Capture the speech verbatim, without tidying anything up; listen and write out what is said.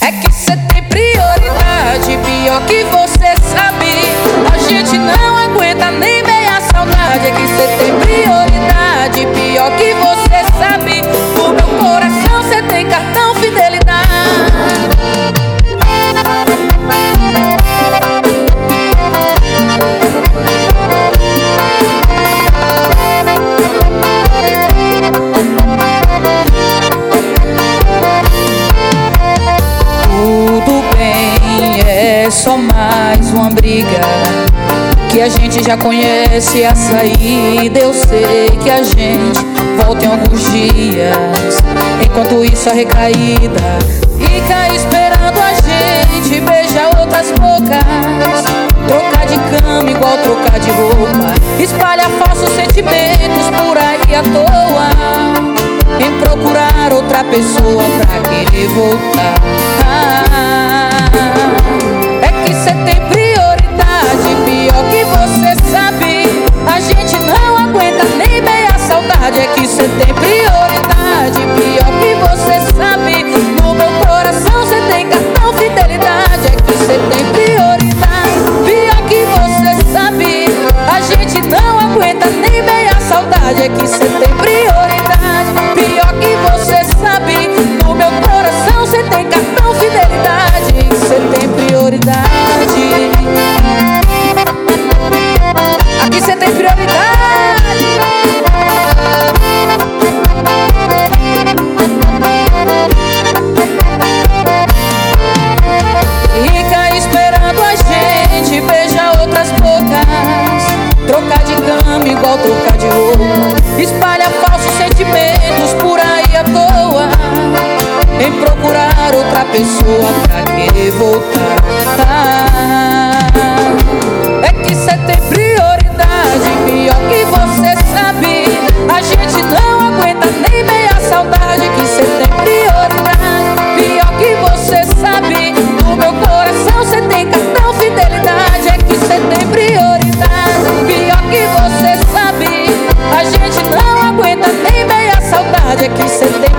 É que cê tem prioridade, pior que você sabe. A gente não aguenta nem meia saudade. É que cê tem prioridade, pior que você sabe. No meu coração cê tem cartão fidelidade. É só mais uma briga que a gente já conhece a saída. Eu sei que a gente volta em alguns dias. Enquanto isso a recaída fica esperando a gente beijar outras bocas, trocar de cama igual trocar de roupa, espalha falsos sentimentos por aí à toa, em procurar outra pessoa pra querer voltar. É que cê tem prioridade, pior que você sabe. A gente não aguenta nem meia saudade. É que cê tem prioridade, pior que você sabe. No meu coração cê tem cartão fidelidade. É que cê tem prioridade, pior que você sabe. A gente não aguenta nem meia saudade. É que cê tem prioridade, pior que você sabe. No meu coração cê tem cartão fidelidade. Cê tem prioridade. Aqui cê tem prioridade. Fica esperando a gente beijar outras bocas, trocar de cama igual trocar de roupa, espalha falsos sentimentos por aí à toa, em procurar outra pessoa pra querer voltar. É que cê tem prioridade, pior que você sabe. A gente não aguenta nem meia saudade. Que cê tem prioridade, pior que você sabe. No meu coração cê tem cartão fidelidade. É que cê tem prioridade, pior que você sabe. A gente não aguenta nem meia saudade. É que cê tem